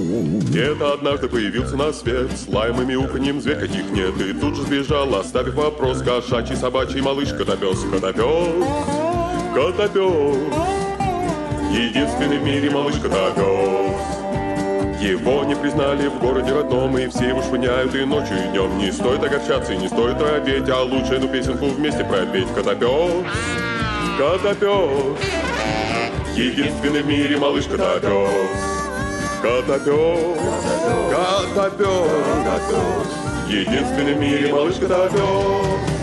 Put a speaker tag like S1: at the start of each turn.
S1: Где-то однажды появился на свет с лаем и мяуканьем зверь, каких нет, и тут же сбежал, оставив вопрос: кошачий, собачий малыш, котопес, котопес, котопес, единственный в мире малыш котопес. Его не признали в городе родном, и все его швыняют и ночью, и днем. Не стоит огорчаться и не стоит робеть, а лучше эту песенку вместе пропеть. Котопес, котопес, единственный в мире малыш котопес. Котопес, котопес, единственный в мире малыш котопес.